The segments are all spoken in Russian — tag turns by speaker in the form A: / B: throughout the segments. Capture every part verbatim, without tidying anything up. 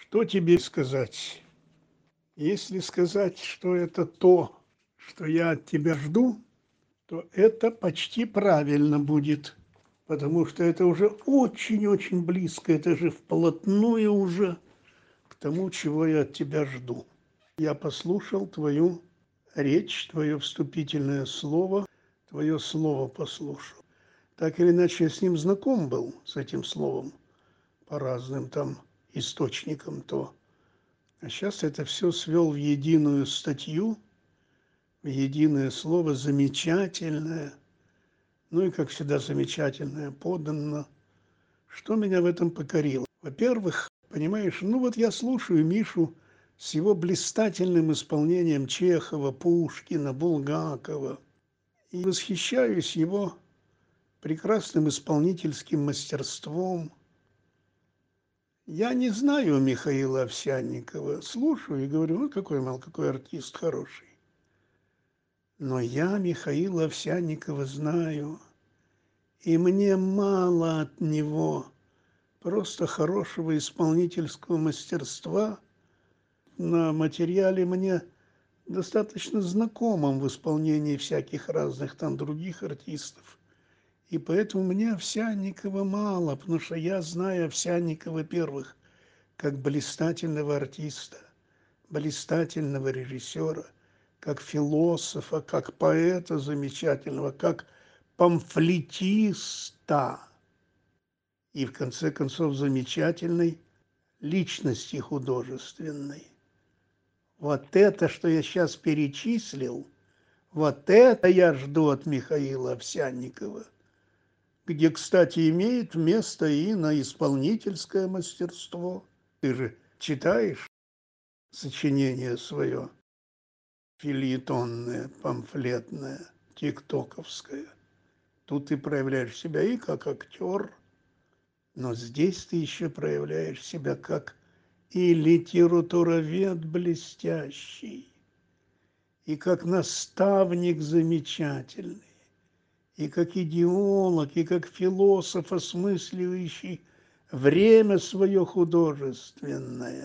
A: Что тебе сказать? Если сказать, что это то, что я от тебя жду, то это почти правильно будет, потому что это уже очень-очень близко, это же вплотную уже к тому, чего я от тебя жду. Я послушал твою речь, твое вступительное слово, твое слово послушал. Так или иначе, я с ним знаком был, с этим словом, по разным там источникам, то а сейчас это все свел в единую статью, в единое слово замечательное, ну и, как всегда, замечательное подано. Что меня в этом покорило? Во-первых, понимаешь, ну вот я слушаю Мишу с его блистательным исполнением Чехова, Пушкина, Булгакова и восхищаюсь его прекрасным исполнительским мастерством. Я не знаю Михаила Овсянникова, слушаю и говорю: вот какой, мол, какой артист хороший. Но я Михаила Овсянникова знаю, и мне мало от него просто хорошего исполнительского мастерства на материале мне достаточно знакомом в исполнении всяких разных там других артистов. И поэтому мне Овсянникова мало, потому что я знаю Овсянникова, во-первых, как блистательного артиста, блистательного режиссера, как философа, как поэта замечательного, как памфлетиста и, в конце концов, замечательной личности художественной. Вот это, что я сейчас перечислил, вот это я жду от Михаила Овсянникова, где, кстати, имеет место и на исполнительское мастерство. Ты же читаешь сочинение свое, фельетонное, памфлетное, тиктоковское. Тут ты проявляешь себя и как актер, но здесь ты еще проявляешь себя как и литературовед блестящий, и как наставник замечательный, и как идеолог, и как философ, осмысливающий время свое художественное.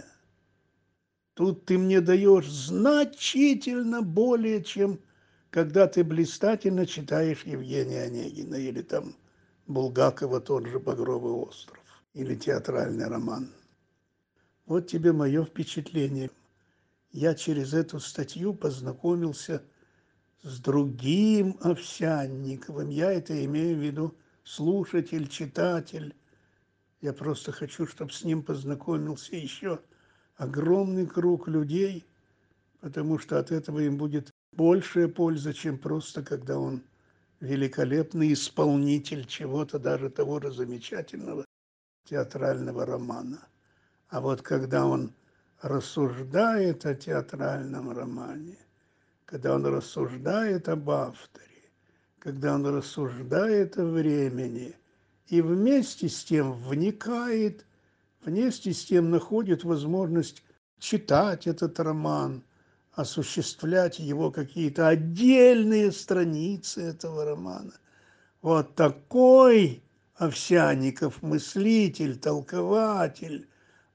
A: Тут ты мне даешь значительно более, чем когда ты блистательно читаешь Евгения Онегина или там Булгакова, тот же «Багровый остров» или театральный роман. Вот тебе мое впечатление. Я через эту статью познакомился с другим Овсянниковым. Я это имею в виду слушатель, читатель. Я просто хочу, чтобы с ним познакомился еще огромный круг людей, потому что от этого им будет большая польза, чем просто когда он великолепный исполнитель чего-то, даже того же замечательного театрального романа. А вот когда он рассуждает о театральном романе, когда он рассуждает об авторе, когда он рассуждает о времени и вместе с тем вникает, вместе с тем находит возможность читать этот роман, осуществлять его какие-то отдельные страницы этого романа. Вот такой Овсянников мыслитель, толкователь,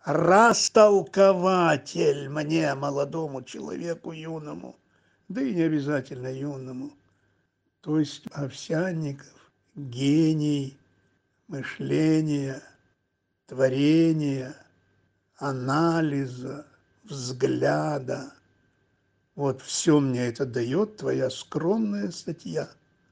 A: растолкователь мне, молодому человеку, юному, да и не обязательно юному. То есть Овсянников – гений мышления, творения, анализа, взгляда. Вот все мне это дает твоя скромная статья.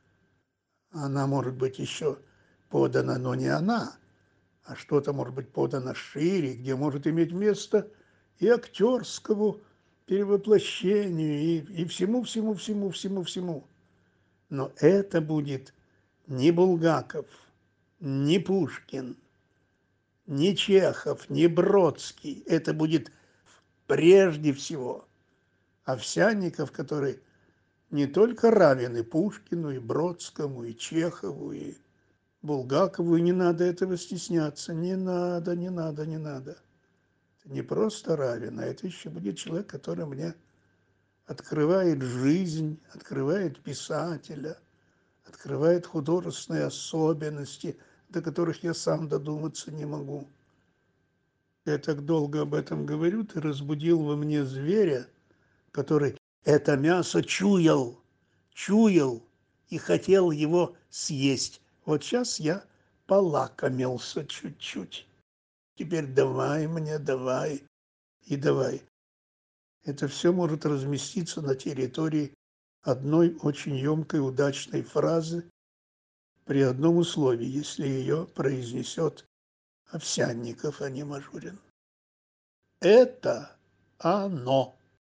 A: Она может быть еще подана, но не она, а что-то может быть подано шире, где может иметь место и актерскому перевоплощению, и, и всему, всему, всему, всему, всему. Но это будет не Булгаков, не Пушкин, не Чехов, не Бродский. Это будет прежде всего Овсянников, который не только равен и Пушкину, и Бродскому, и Чехову, и Булгакову, и не надо этого стесняться. Не надо, не надо, не надо. Это не просто равен, а это еще будет человек, который мне открывает жизнь, открывает писателя, открывает художественные особенности, до которых я сам додуматься не могу. Я так долго об этом говорю, ты разбудил во мне зверя, который это мясо чуял, чуял и хотел его съесть. Вот сейчас я полакомился чуть-чуть. Теперь давай мне, давай и давай. Это все может разместиться на территории одной очень емкой, удачной фразы при одном условии, если ее произнесет Овсянников, а не Мажурин. Это оно.